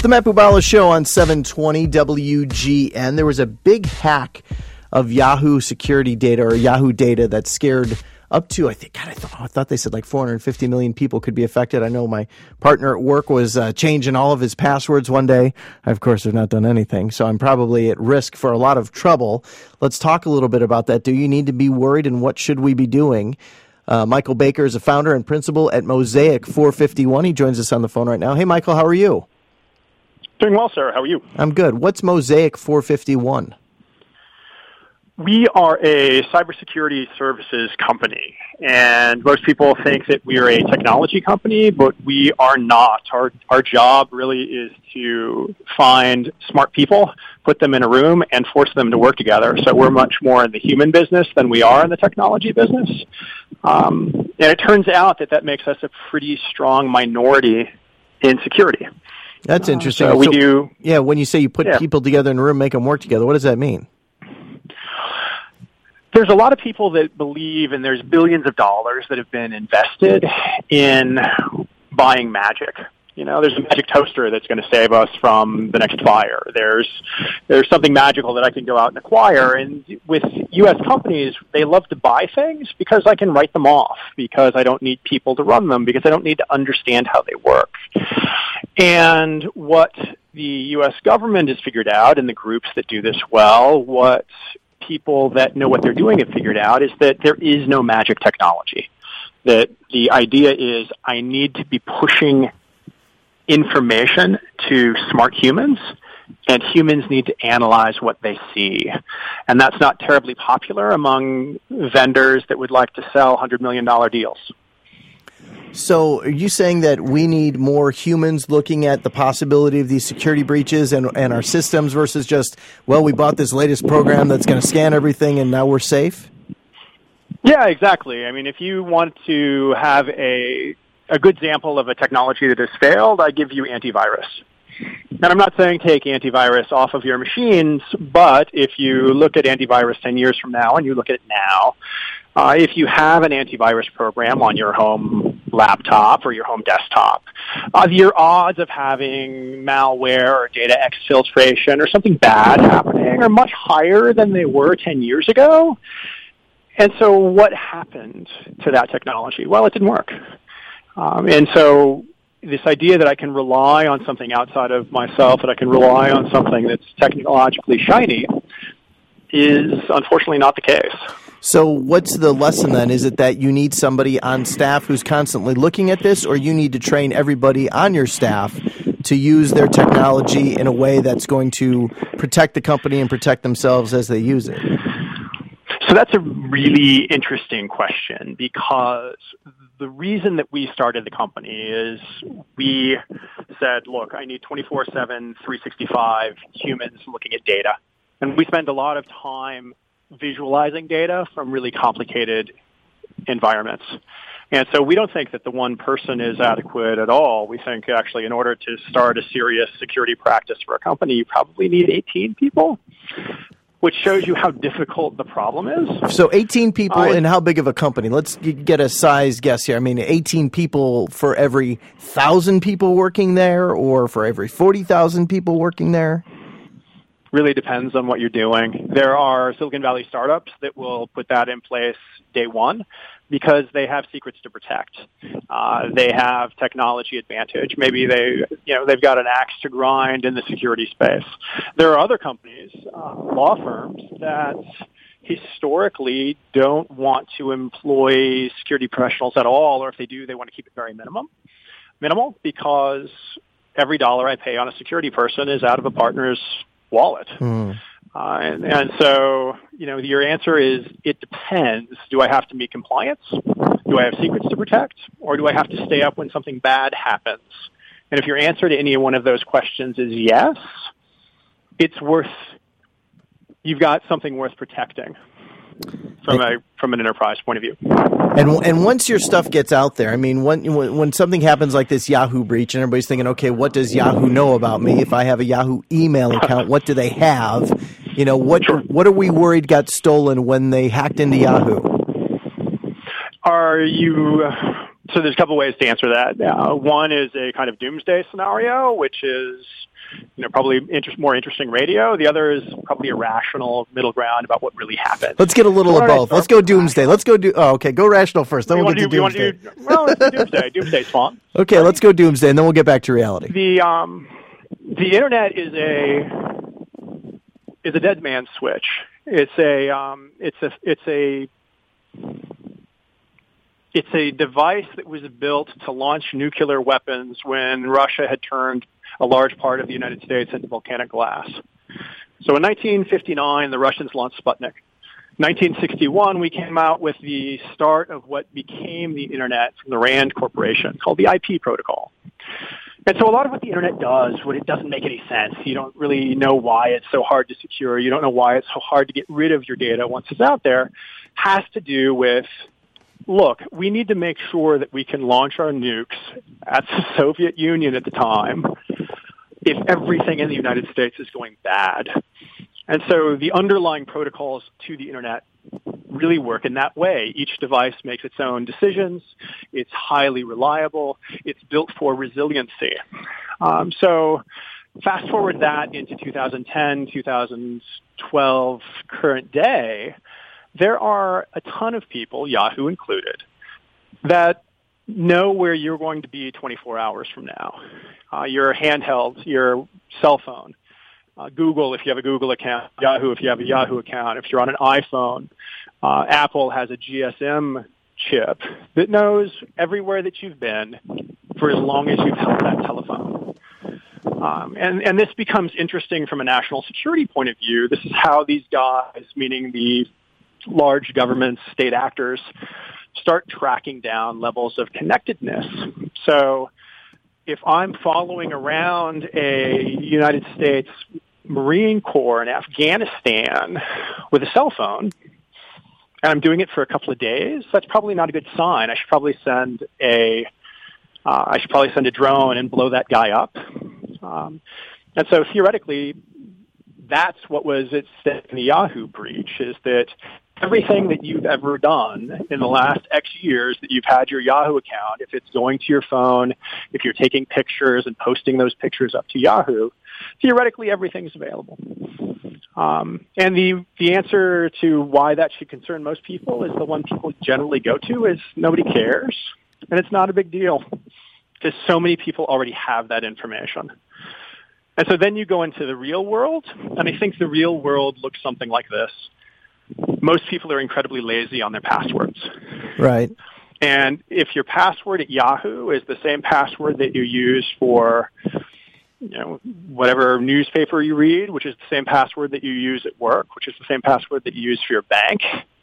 the Matt Bubala Show on 720 WGN. There was a big hack of Yahoo security data or Yahoo data that scared up to, I thought they said like 450 million people could be affected. I know my partner at work was changing all of his passwords one day. I, of course, have not done anything, so I'm probably at risk for a lot of trouble. Let's talk a little bit about that. Do you need to be worried, and what should we be doing? Michael Baker is a founder and principal at Mosaic 451. He joins us on the phone right now. Hey, Michael, how are you? Doing well, sir. How are you? I'm good. What's Mosaic 451? We are a cybersecurity services company, and most people think that we are a technology company, but we are not. Our job really is to find smart people, put them in a room, and force them to work together. So we're much more in the human business than we are in the technology business. And it turns out that makes us a pretty strong minority in security. That's interesting. So we do. Yeah, when you say you put people together in a room, make them work together, what does that mean? There's a lot of people that believe, and there's billions of dollars that have been invested in buying magic. You know, there's a magic toaster that's going to save us from the next fire. There's something magical that I can go out and acquire. And with U.S. companies, they love to buy things because I can write them off, because I don't need people to run them, because I don't need to understand how they work. And what the U.S. government has figured out, and the groups that do this well, what people that know what they're doing have figured out, is that there is no magic technology. That the idea is I need to be pushing information to smart humans, and humans need to analyze what they see. And that's not terribly popular among vendors that would like to sell $100 million deals. So are you saying that we need more humans looking at the possibility of these security breaches and our systems versus just, well, we bought this latest program that's going to scan everything and now we're safe? Yeah, exactly. I mean, if you want to have a good example of a technology that has failed, I give you antivirus. And I'm not saying take antivirus off of your machines, but if you look at antivirus 10 years from now and you look at it now, if you have an antivirus program on your home laptop or your home desktop, your odds of having malware or data exfiltration or something bad happening are much higher than they were 10 years ago. And so what happened to that technology? Well, it didn't work. And so this idea that I can rely on something outside of myself, that I can rely on something that's technologically shiny, is unfortunately not the case. So what's the lesson then? Is it that you need somebody on staff who's constantly looking at this, or you need to train everybody on your staff to use their technology in a way that's going to protect the company and protect themselves as they use it? So that's a really interesting question, because the reason that we started the company is we said, look, I need 24/7, 365 humans looking at data. And we spend a lot of time visualizing data from really complicated environments. And so we don't think that the one person is adequate at all. We think actually in order to start a serious security practice for a company, you probably need 18 people, which shows you how difficult the problem is. So 18 people and how big of a company? Let's get a size guess here. I mean, 18 people for every 1,000 people working there, or for every 40,000 people working there? Really depends on what you're doing. There are Silicon Valley startups that will put that in place day one because they have secrets to protect. They have technology advantage. Maybe they've got an axe to grind in the security space. There are other companies, law firms, that historically don't want to employ security professionals at all, or if they do, they want to keep it very minimal, because every dollar I pay on a security person is out of a partner's wallet. And so, your answer is, it depends. Do I have to meet compliance? Do I have secrets to protect? Or do I have to stay up when something bad happens? And if your answer to any one of those questions is yes, you've got something worth protecting from an enterprise point of view. And once your stuff gets out there, I mean, when something happens like this Yahoo breach, and everybody's thinking, okay, what does Yahoo know about me? If I have a Yahoo email account, what do they have? What are we worried got stolen when they hacked into Yahoo? So there's a couple ways to answer that. One is a kind of doomsday scenario, which is probably more interesting radio. The other is probably a rational middle ground about what really happened. Let's get a little of both. Let's go doomsday. Let's go okay. Go rational first. Then we'll get to doomsday. Well, let's do doomsday. Doomsday's fun. Okay, let's go doomsday, and then we'll get back to reality. The internet is a dead man's switch. It's a device that was built to launch nuclear weapons when Russia had turned a large part of the United States into volcanic glass. So in 1959, the Russians launched Sputnik. 1961, we came out with the start of what became the Internet from the RAND Corporation, called the IP protocol. And so a lot of what the Internet does, when it doesn't make any sense, you don't really know why it's so hard to secure, you don't know why it's so hard to get rid of your data once it's out there, has to do with, look, we need to make sure that we can launch our nukes at the Soviet Union at the time if everything in the United States is going bad. And so the underlying protocols to the Internet really work in that way. Each device makes its own decisions. It's highly reliable. It's built for resiliency. So fast forward that into 2010, 2012, current day, there are a ton of people, Yahoo included, that know where you're going to be 24 hours from now. Your handheld, your cell phone, Google if you have a Google account, Yahoo if you have a Yahoo account. If you're on an iPhone, Apple has a GSM chip that knows everywhere that you've been for as long as you've held that telephone. And this becomes interesting from a national security point of view. This is how these guys, meaning the large governments, state actors, start tracking down levels of connectedness. So if I'm following around a United States Marine Corps in Afghanistan with a cell phone, and I'm doing it for a couple of days, that's probably not a good sign. I should probably send a drone and blow that guy up. And so theoretically, that's what was at stake in the Yahoo breach, is that everything that you've ever done in the last X years that you've had your Yahoo account, if it's going to your phone, if you're taking pictures and posting those pictures up to Yahoo, theoretically everything's available. And the answer to why that should concern most people is the one people generally go to is nobody cares, and it's not a big deal because so many people already have that information. And so then you go into the real world, and I think the real world looks something like this. Most people are incredibly lazy on their passwords. Right. And if your password at Yahoo is the same password that you use for, whatever newspaper you read, which is the same password that you use at work, which is the same password that you use for your bank,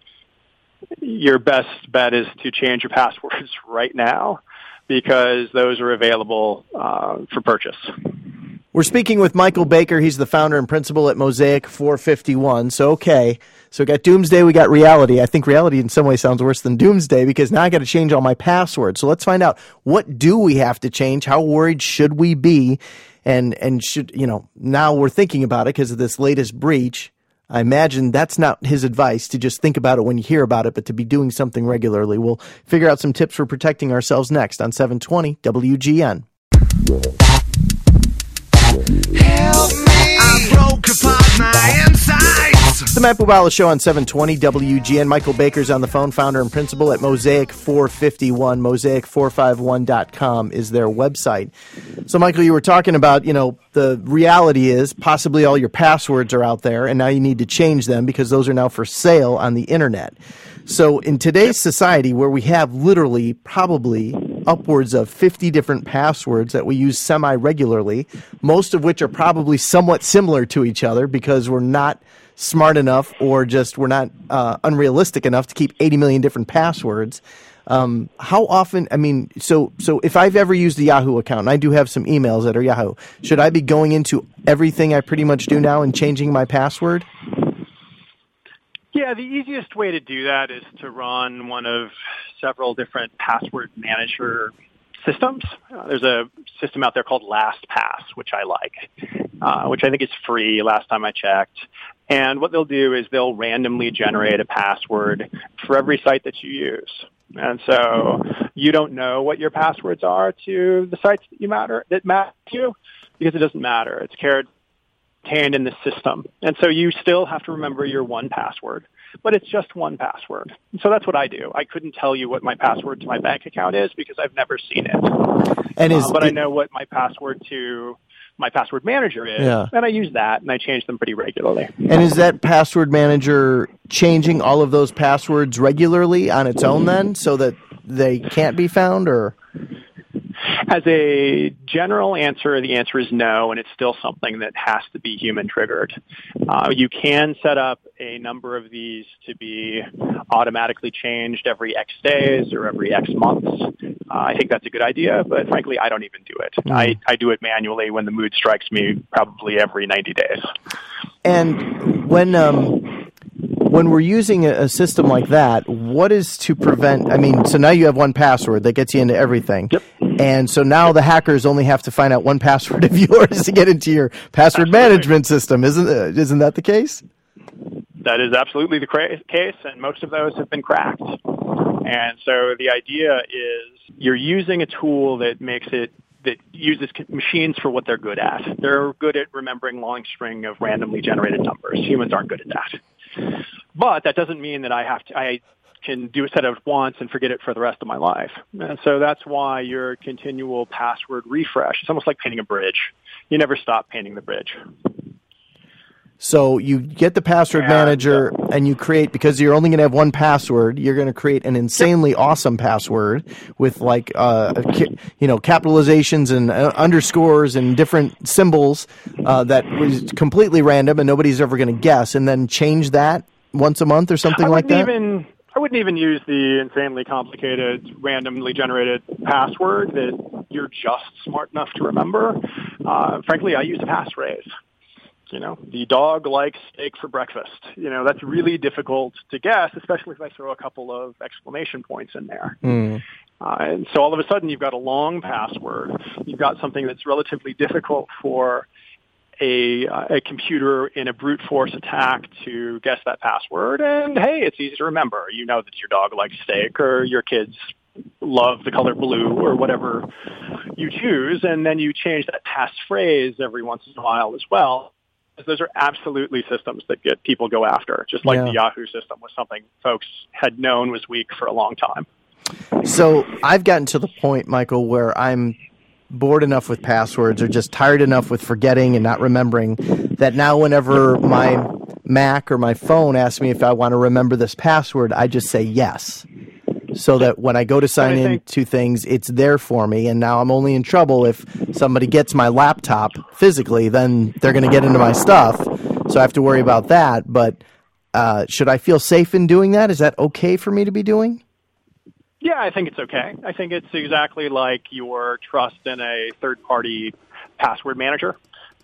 your best bet is to change your passwords right now because those are available for purchase. We're speaking with Michael Baker. He's the founder and principal at Mosaic 451. So we got doomsday, we got reality. I think reality in some ways sounds worse than doomsday because now I got to change all my passwords. So let's find out, what do we have to change? How worried should we be? And should, now we're thinking about it because of this latest breach. I imagine that's not his advice, to just think about it when you hear about it, but to be doing something regularly. We'll figure out some tips for protecting ourselves next on 720 WGN. Help me, I broke apart my insides. The Matt Bubala Show on 720 WGN. Michael Baker's on the phone, founder and principal at Mosaic 451. Mosaic451.com is their website. So, Michael, you were talking about, the reality is possibly all your passwords are out there, and now you need to change them because those are now for sale on the Internet. So in today's society, where we have literally probably upwards of 50 different passwords that we use semi-regularly, most of which are probably somewhat similar to each other because we're not smart enough or just we're not unrealistic enough to keep 80 million different passwords. How often, so if I've ever used a Yahoo account, and I do have some emails that are Yahoo, should I be going into everything I pretty much do now and changing my password? Yeah, the easiest way to do that is to run one of several different password manager systems. There's a system out there called LastPass, which I like, which I think is free last time I checked. And what they'll do is they'll randomly generate a password for every site that you use. And so you don't know what your passwords are to the sites that matter to you because it doesn't matter. It's contained in the system. And so you still have to remember your one password, but it's just one password. And so that's what I do. I couldn't tell you what my password to my bank account is because I've never seen it. But I know what my password to my password manager is, and I use that, and I change them pretty regularly. And is that password manager changing all of those passwords regularly on its own then, so that they can't be found, or? As a general answer, the answer is no, and it's still something that has to be human triggered. You can set up a number of these to be automatically changed every X days or every X months. I think that's a good idea, but frankly, I don't even do it. I do it manually when the mood strikes me, probably every 90 days. And when we're using a system like that, what is to prevent? I mean, so now you have one password that gets you into everything. Yep. And so now the hackers only have to find out one password of yours to get into your password management system. Isn't that the case? That is absolutely the case, and most of those have been cracked. And so the idea is you're using a tool that uses machines for what they're good at. They're good at remembering long string of randomly generated numbers. Humans aren't good at that. But that doesn't mean that I can do a set of once and forget it for the rest of my life. And so that's why your continual password refresh, it's almost like painting a bridge. You never stop painting the bridge. So you get the password manager and you create, because you're only going to have one password, you're going to create an insanely awesome password with like, capitalizations and underscores and different symbols that was completely random and nobody's ever going to guess, and then change that once a month or something like that? I wouldn't even use the insanely complicated, randomly generated password that you're just smart enough to remember. Frankly, I use a passphrase. The dog likes steak for breakfast. That's really difficult to guess, especially if I throw a couple of exclamation points in there. And so all of a sudden you've got a long password. You've got something that's relatively difficult for a computer in a brute force attack to guess that password. And hey, it's easy to remember. You know that your dog likes steak, or your kids love the color blue, or whatever you choose. And then you change that passphrase every once in a while as well. Those are absolutely systems that people go after, just like the Yahoo system was something folks had known was weak for a long time. So I've gotten to the point, Michael, where I'm bored enough with passwords or just tired enough with forgetting and not remembering that now whenever my Mac or my phone asks me if I want to remember this password, I just say yes. So that when I go to sign in to things, it's there for me. And now I'm only in trouble if somebody gets my laptop physically, then they're going to get into my stuff. So I have to worry about that. But should I feel safe in doing that? Is that okay for me to be doing? Yeah, I think it's okay. I think it's exactly like your trust in a third-party password manager.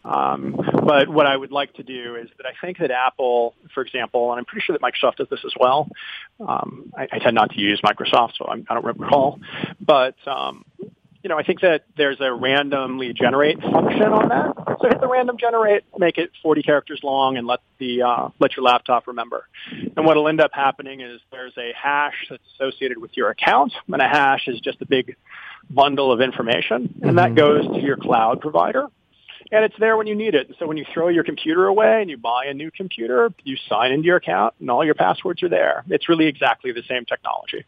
But what I would like to do is that I think that Apple, for example, and I'm pretty sure that Microsoft does this as well. I tend not to use Microsoft, so I don't recall. But, I think that there's a randomly generate function on that. So hit the random generate, make it 40 characters long, and let your laptop remember. And what will end up happening is there's a hash that's associated with your account, and a hash is just a big bundle of information, and that goes to your cloud provider. And it's there when you need it. So when you throw your computer away and you buy a new computer, you sign into your account and all your passwords are there. It's really exactly the same technology.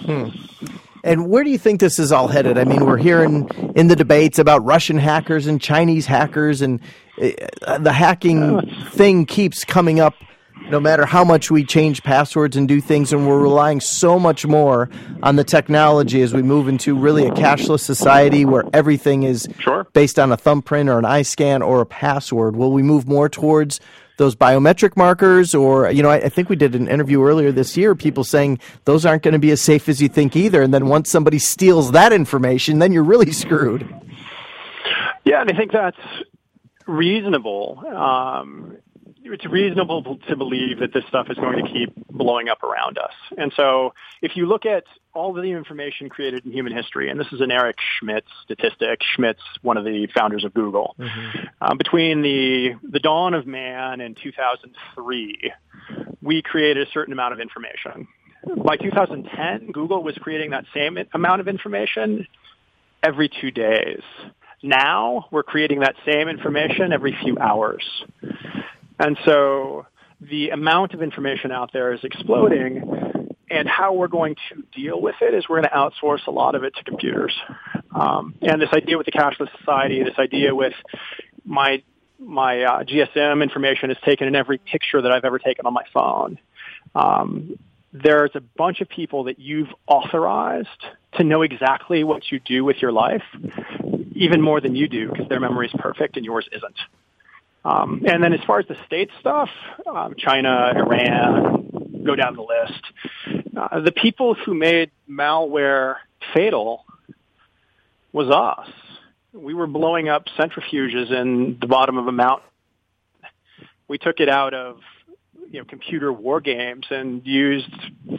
And where do you think this is all headed? I mean, we're hearing in the debates about Russian hackers and Chinese hackers, and the hacking thing keeps coming up no matter how much we change passwords and do things, and we're relying so much more on the technology as we move into really a cashless society where everything is based on a thumbprint or an eye scan or a password. Will we move more towards those biometric markers? Or, I think we did an interview earlier this year, people saying those aren't going to be as safe as you think either. And then once somebody steals that information, then you're really screwed. Yeah, and I think that's reasonable. It's reasonable to believe that this stuff is going to keep blowing up around us. And so if you look at all of the information created in human history, and this is an Eric Schmidt statistic, Schmidt's one of the founders of Google, between the dawn of man and 2003, we created a certain amount of information. by 2010, Google was creating that same amount of information every 2 days. Now we're creating that same information every few hours. And so the amount of information out there is exploding, and how we're going to deal with it is we're going to outsource a lot of it to computers. And this idea with the cashless society, this idea with my GSM information is taken in every picture that I've ever taken on my phone. There's a bunch of people that you've authorized to know exactly what you do with your life, even more than you do, because their memory is perfect and yours isn't. And then as far as the state stuff, China, Iran, go down the list. The people who made malware fatal was us. We were blowing up centrifuges in the bottom of a mountain. We took it out of computer war games and used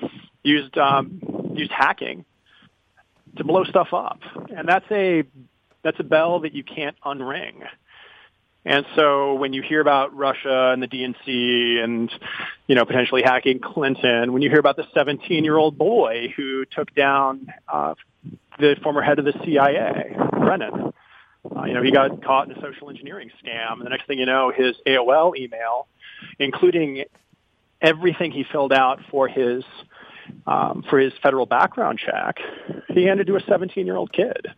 hacking to blow stuff up, and that's a bell that you can't unring. And so when you hear about Russia and the DNC and potentially hacking Clinton, when you hear about the 17-year-old boy who took down the former head of the CIA, Brennan, he got caught in a social engineering scam, and the next thing you know, his AOL email, including everything he filled out for his federal background check, he handed to a 17-year-old kid.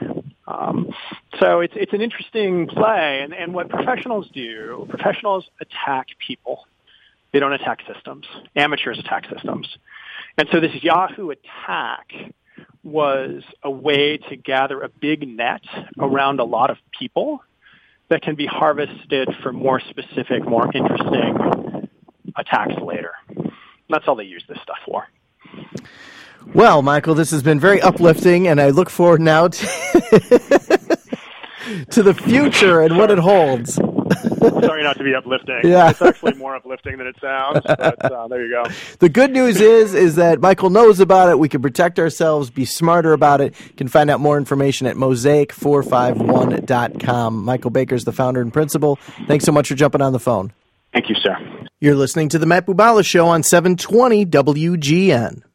So it's an interesting play, and what professionals do, professionals attack people. They don't attack systems. Amateurs attack systems. And so this Yahoo attack was a way to gather a big net around a lot of people that can be harvested for more specific, more interesting attacks later. That's all they use this stuff for. Well, Michael, this has been very uplifting, and I look forward now to the future and what it holds. Sorry not to be uplifting. Yeah. It's actually more uplifting than it sounds, but there you go. The good news is that Michael knows about it. We can protect ourselves, be smarter about it. You can find out more information at mosaic451.com. Michael Baker is the founder and principal. Thanks so much for jumping on the phone. Thank you, sir. You're listening to the Matt Bubala Show on 720 WGN.